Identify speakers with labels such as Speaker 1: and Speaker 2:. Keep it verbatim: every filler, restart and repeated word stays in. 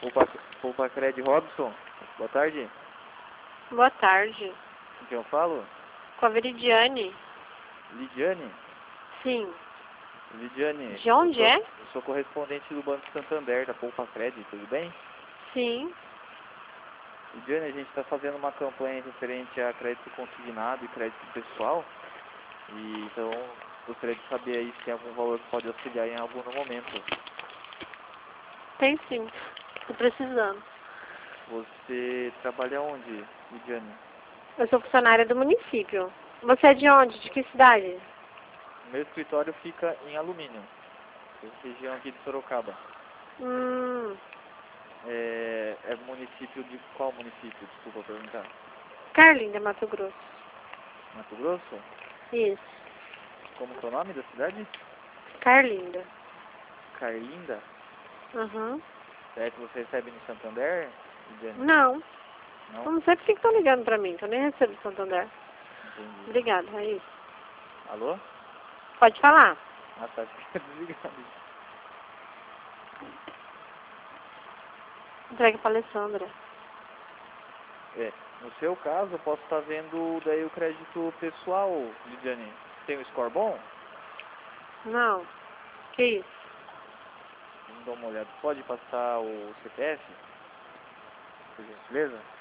Speaker 1: Opa, Opa Cred Robson, boa tarde.
Speaker 2: Boa tarde.
Speaker 1: Com quem eu falo?
Speaker 2: Com a Veridiane.
Speaker 1: Lidiane?
Speaker 2: Sim.
Speaker 1: Lidiane.
Speaker 2: De onde
Speaker 1: eu sou,
Speaker 2: é?
Speaker 1: eu sou correspondente do Banco Santander, da Poupa Cred, tudo bem?
Speaker 2: Sim.
Speaker 1: Lidiane, a gente está fazendo uma campanha referente a crédito consignado e crédito pessoal. E então gostaria de saber aí se tem algum valor que pode auxiliar em algum momento.
Speaker 2: Tem sim. Tô precisando.
Speaker 1: Você trabalha onde, Lidiane?
Speaker 2: Eu sou funcionária do município. Você é de onde? De que cidade?
Speaker 1: Meu escritório fica em Alumínio, região aqui de Sorocaba.
Speaker 2: Hum.
Speaker 1: É, é município de qual município? Desculpa perguntar.
Speaker 2: Carlinda, Mato Grosso.
Speaker 1: Mato Grosso?
Speaker 2: Isso.
Speaker 1: Como que é o nome da cidade?
Speaker 2: Carlinda.
Speaker 1: Carlinda?
Speaker 2: Uhum.
Speaker 1: É que você recebe no Santander, Lidiane?
Speaker 2: Não.
Speaker 1: Não?
Speaker 2: Eu não sei por que estão ligando pra mim, que eu nem recebo Santander.
Speaker 1: Entendi.
Speaker 2: Obrigada, é isso.
Speaker 1: Alô?
Speaker 2: Pode falar.
Speaker 1: Ah, tá. Fica desligado.
Speaker 2: Entrega pra Alessandra.
Speaker 1: É, no seu caso, eu posso estar vendo daí o crédito pessoal, Lidiane. Tem um score bom?
Speaker 2: Não. Que isso?
Speaker 1: Vamos dar uma olhada. Pode passar o C P F? Por gentileza?